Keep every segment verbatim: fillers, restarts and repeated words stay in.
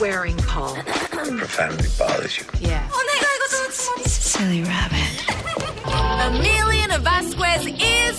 swearing, Paul? The profanity bothers you. Yeah. Silly rabbit. Amelia Vasquez is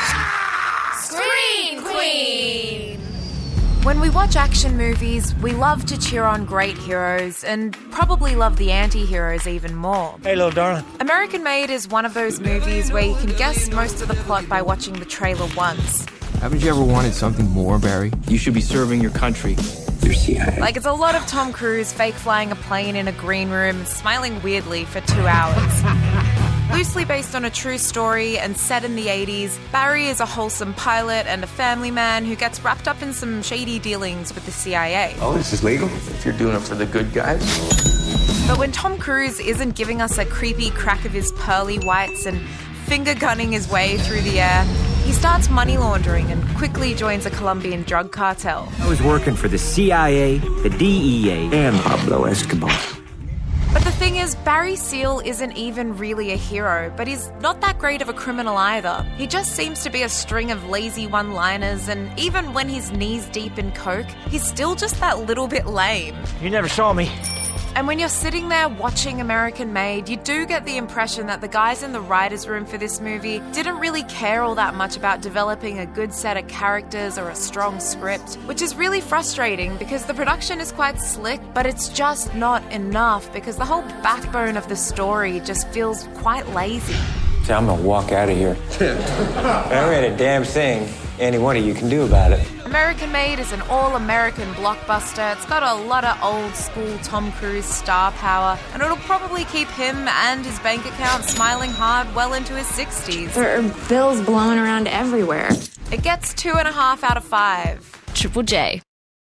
Screen Queen. When we watch action movies, we love to cheer on great heroes and probably love the anti-heroes even more. Hey, little darling. American Made is one of those movies where you can guess most of the plot by watching the trailer once. Haven't you ever wanted something more, Barry? You should be serving your country. Your C I A. Like, it's a lot of Tom Cruise fake flying a plane in a green room and smiling weirdly for two hours. Loosely based on a true story and set in the eighties, Barry is a wholesome pilot and a family man who gets wrapped up in some shady dealings with the C I A. Oh, this is legal? If you're doing it for the good guys. But when Tom Cruise isn't giving us a creepy crack of his pearly whites and finger gunning his way through the air, he starts money laundering and quickly joins a Colombian drug cartel. I was working for the C I A, the D E A, and Pablo Escobar. But the thing is, Barry Seal isn't even really a hero, but he's not that great of a criminal either. He just seems to be a string of lazy one-liners, and even when he's knees deep in coke, he's still just that little bit lame. You never saw me. And when you're sitting there watching American Made, you do get the impression that the guys in the writer's room for this movie didn't really care all that much about developing a good set of characters or a strong script, which is really frustrating because the production is quite slick, but it's just not enough because the whole backbone of the story just feels quite lazy. So I'm gonna walk out of here. There ain't a damn thing any one of you can do about it. American Made is an all-American blockbuster. It's got a lot of old-school Tom Cruise star power, and it'll probably keep him and his bank account smiling hard well into his sixties. There are bills blowing around everywhere. It gets two and a half out of five. Triple J.